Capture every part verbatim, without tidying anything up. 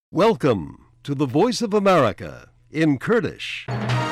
Welcome to the Voice of America in Kurdish.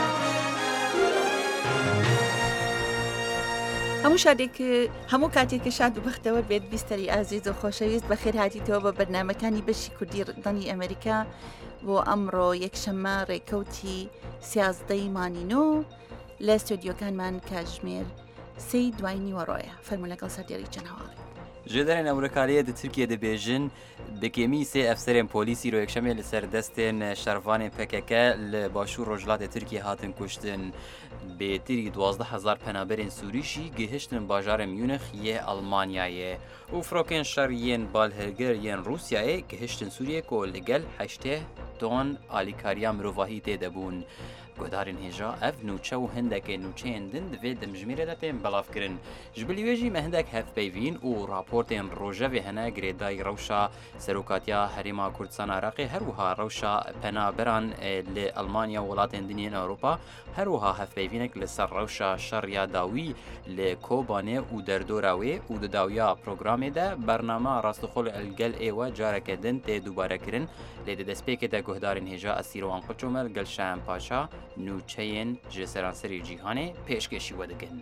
هەموو شادێک هەموو کاتێک شاد و بەختەوە بێت بیستەری ئازیز و خۆشەویست بەخێر هاتیتەوە بە بەرنامەکانی بەشی کوردی ڕێگەی ئەمریکا بۆ ئەمڕۆ یەکشەممە ڕێکەوتی سیازدەی مانینۆ لە ستۆدیۆکانمان کاتژمێر سەی دوای نیوەڕۆیە. فەرموو لەگەڵ سەردێڕی چەند هەواڵێک. جدرن ئەمریکاییە دی تورکیە دەبێژن بکێمی سێ ئەفسەرێن پۆلیسی ڕۆ یەکشەمێ لەسەر دەستێن شەرڤانێن پەکەکە لە باشوور ڕۆژهەڵاتی تورکیە هاتن کوشتن. بێتری دوازدە هەزار پەنابەرێن سووریشی گەهشتن باژارە میونخ یە ئەڵمانیایە و فڕۆکێن شەڕ یەن بالهێرگر یەن رووسیایە گەهشتن سووریە کۆ لەگەل هەشتێ تۆن ئالیکاریا مرۆڤاهی تێدەبوون. گۆدارن هێژا ئەف نوچە و هەندێکێ نوچەیەن دن دەبێت دەمژمێرەدا پێم بەڵافکردن. ji ber wêjî me hindek hevpeyvîn û raportên rojevê hene girêdayî rewşa serokatiya Herêma Kurdistan Iraqê her wiha rewşa penaberan li Almanya û welatên diniyên Ewropa her wiha hevpeyvînek li ser rewşa şerya dawî li Kobanê û derdora wê û di dawiya programê de bername rastixol elgel êwe careke din tê dubarekirin lê di destpêkê de guhdarên hêja Esîrovan Qçomel gel Şahin Paşa nûçeyên ji seranserê cîhanê pêşkêşî we dikin.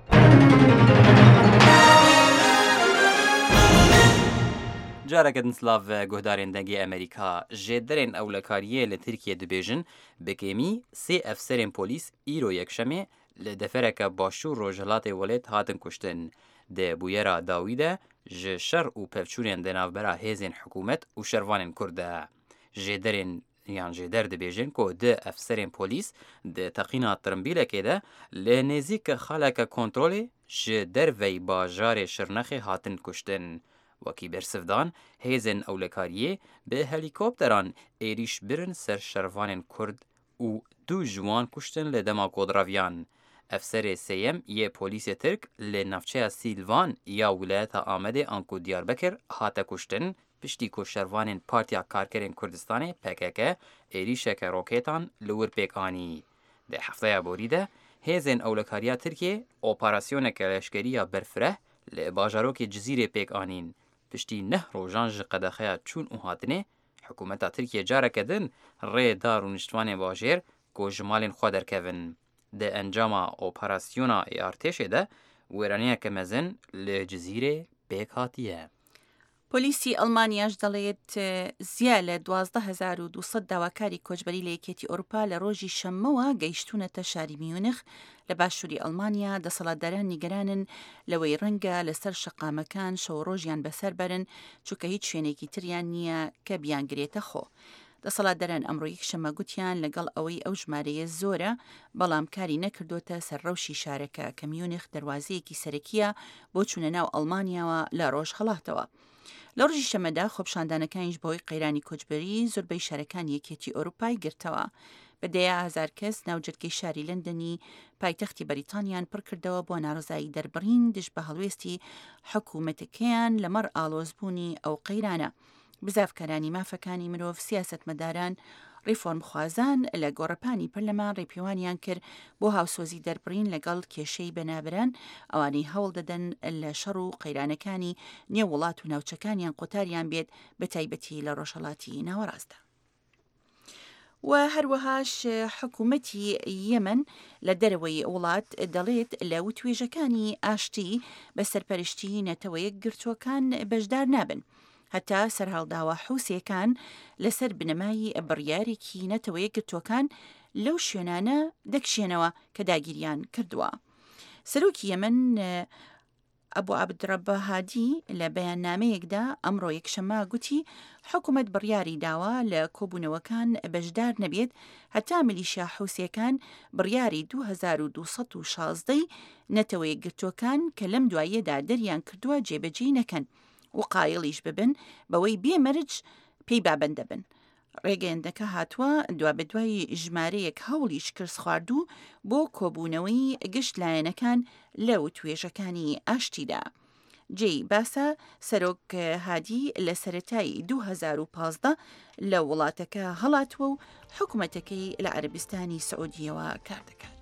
Carekedin slav guhdarên dengê Amerîka jê derên ewlekariyê li Tirkiye dibêjin bikêmî sê efserên polîs îro yekşemê li defereke başûr rojhilatê welêt hatin kuştin. Di bûyera dawî de ji şer û pevçûnên di navbera hêzên hikûmet û şervanên Kurd de. Jê derên yan jê der dibêjin ku di efserên polîs di teqîna tirimbîlekê de li nêzik xaleke kontrolê ji dervey bajarê Şirnexê hatin kuştin. Wekî bersivdan hêzên ewlekariyê bi helîkopteran êrîş birin ser şervanên Kurd û du ji wan kuştin li dema Kodraviyan. Efserê sêyem yê polîsê Tirk li navçeya Sîlvan ya wilayeta Amedê an ku Diyarbekir hate kuştin piştî ku şervanên Partiya Karkerên Kurdistanê P K K êrîşeke rokêtan li wir pêk anî. Di hefteya borî de hêzên ewlekariya Tirkiye operasyoneke leşkeriya berfireh li bajarokê Cizîrê pêk anîn. Piştî neh rojan ji qedexeya çûn û hatinê, hikûmeta Tirkiye careke din rê dar û niştvanên bajêr ku ji malên xwe derkevin. Di encama operasyona ê artêşê de wêraniyeke mezin li Cizîrê pêk hatiye. پۆلیسی ئەڵمانیاش دەڵێت زیا لە دوازدە هەزار و دووسەد داواکاری کۆچبەری لە یەکێتی ئەوروپا لە ڕۆژی شەممەوە گەیشتونەتە شاری میونخ لە باشووری ئەڵمانیا. دەسەڵاتداران نیگەرانن لەوەی ڕەنگە لەسەر شەقامەکان شەو ڕۆژیان بەسەر بەرن چونکە هیچ شوێنێکی تریان نییە کە بیانگرێتە خۆ. دەسەڵاتداران ئەمڕۆ یەکشەممە گوتیان لەگەڵ ئەوەی ئەو ژمارەیە زۆرە بەڵام کاری نەکردوتە سەر ڕەوشی شارەکە کە میونخ دەواازەیەکی سەرەکیە بۆ چوونە ناو ئەڵمانیاوە لە ڕۆژ هەڵاتەوە. لە ڕۆژی شەمەدا خۆپشاندانەکانیش بەوەی قەیرانی کۆچبەری زۆربەی شارەکان یەکێتی ئەوروپای گرتەوە. بەدەیە هەزار کەس ناوجەرگەی شاری لەندەنی پایتەختی بەریتانیان پڕ کردەوە بۆ ناڕزایی دەربڕین دژ بە هەڵوێستی حکوومەتەکەیان لەمەڕ ئاڵۆزبوونی ئەو قەیرانە. بزافکارانی مافەکانی مرۆڤ سیاسەتمەداران ڕیفۆرمخوازان لە گۆڕەپانی پەرلەمان ڕێپیوانیان کرد بۆ هاوسۆزی دەربڕین لەگەڵ کێشەی بەنابران ئەوانەی هەوڵ دەدەن لە شەڕ و قەیرانەکانی نێووڵات و ناوچەکانیان قوتاریان بێت بە تایبەتی لە ڕۆژهەڵاتی ناوەڕاستدا. و هەروەهاش حکوومەتی یەمەن لە دەرەوەی وڵات دەڵێت لە وتوێژەکانی ئاشتی بە سەرپەرشتی نەتەوەیەک گرتووەکان بەشدار نابن. هەتا سەرهەڵداوە حوسیەکان لەسەر بنەمای بڕیارێکی نەتەوەیەک گرتووەکان لەو شوێنانە دەکشێنەوە کە داگیریان کردووە. سەرۆکی یەمەن ئەبوو عەبدڕەبە هادی لە بەیاننامەیەکدا ئەمڕۆ یەکشەممە گوتی حکوومەت بڕیاری داوە لە کۆبوونەوەکان بەشدار نەبێت هەتا میلیشیا حوسیەکان بڕیاری دوو هەزار و دووسەد و شازدەی نەتەوەیەک گرتووەکان کە لەم دواییەدا دەریان کردووە جێبەجێ نەکەن و قایڵیش ببن بەوەی بێمەرج پێی بابەندە بن. ڕێگەیەندەکە هاتووە دوا بەدوای ژمارەیەک هەوڵیش کرس خواردوو بۆ کۆبوونەوەی گشت لایەنەکان لە وتوێژەکانی ئاشتیدا. جێی باسە سەرۆک هادی لە سەرەتای دوو هەزار و پازدە لە وڵاتەکە هەڵاتوە و حکوومەتەکەی لە عەرەبستانی سەعودیەوە کار دەکات.